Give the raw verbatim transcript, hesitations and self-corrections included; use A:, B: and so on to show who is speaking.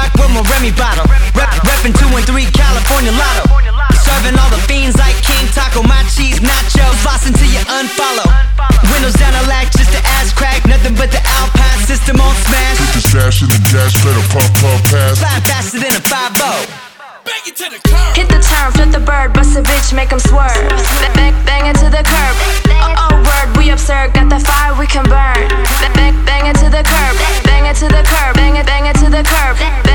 A: rock with my Remy bottle. Rep, reppin' two and three California Lotto. Serving all the fiends like King Taco. My cheese nachos, floss until you unfollow. Windows down a lack, just the ass crack. Nothing but the Alpine system on smash.
B: Put the stash in the gas pedal, pump, pump, pass.
A: Fly faster than a five oh.
C: Hit the turn, flip the bird, bust a bitch, make 'em swerve. Bang, bang it to the curb. Oh, oh, word, we absurd, got the fire we can burn. Bang, bang it to the curb, bang it to the curb, bang it, bang it to the curb.